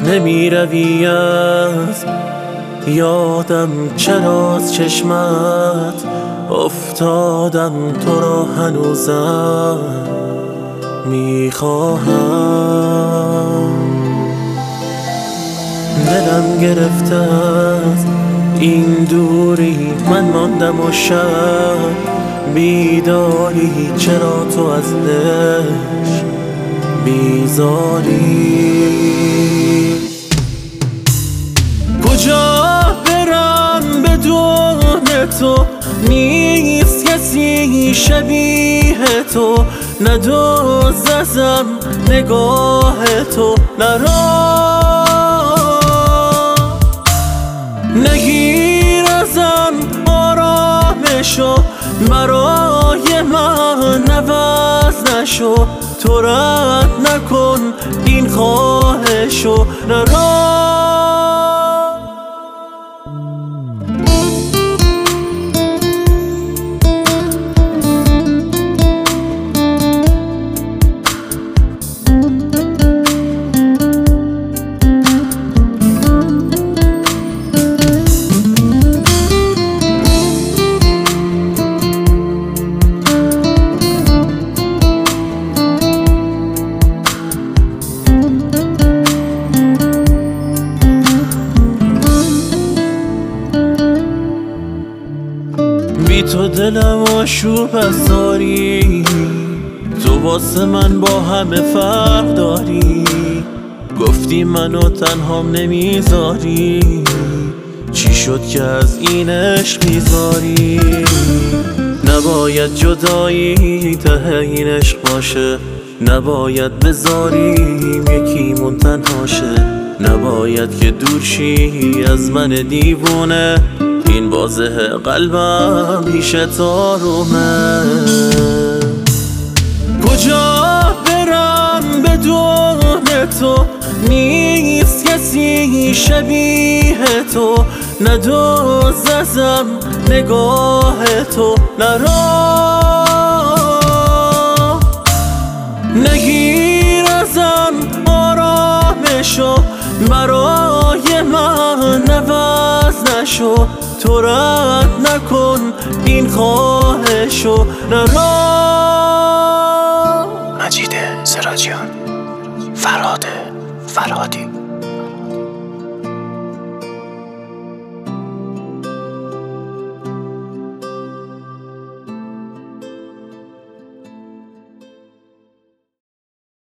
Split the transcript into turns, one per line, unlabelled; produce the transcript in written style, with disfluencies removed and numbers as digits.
نمی روی از یادم، چرا از چشمت افتادم، تو را هنوزم میخواهم. دلم گرفته از این دوری، من ماندم و شب بیداری، چرا تو از عشق بیزاری؟ کجا برم بدون تو، نیست کسی شبیه تو، ندوز ازم نگاه تو، نگیر ازم آرامشو، برای من عوض نشو، تو رد نکن این خواهشو، بی تو دلم آشوب از داری، تو واسه من با همه فرق داری، گفتی منو تنهام نمیذاری، چی شد که از این عشق میذاری؟ نباید جدایی ته این عشق باشه، نباید بذاریم یکیمون تنها شه، نباید که دور شی از من دیوونه، این بازه قلبم پیش تارومه. کجا برم بدون تو، نیست کسی شبیه تو، ندوز ازم نگاه تو، نگیر ازم آرامشو، برای من عوض نشو، تو رد نکن این خواهشو،
مجید سراجیان، فرهاد فرهادی.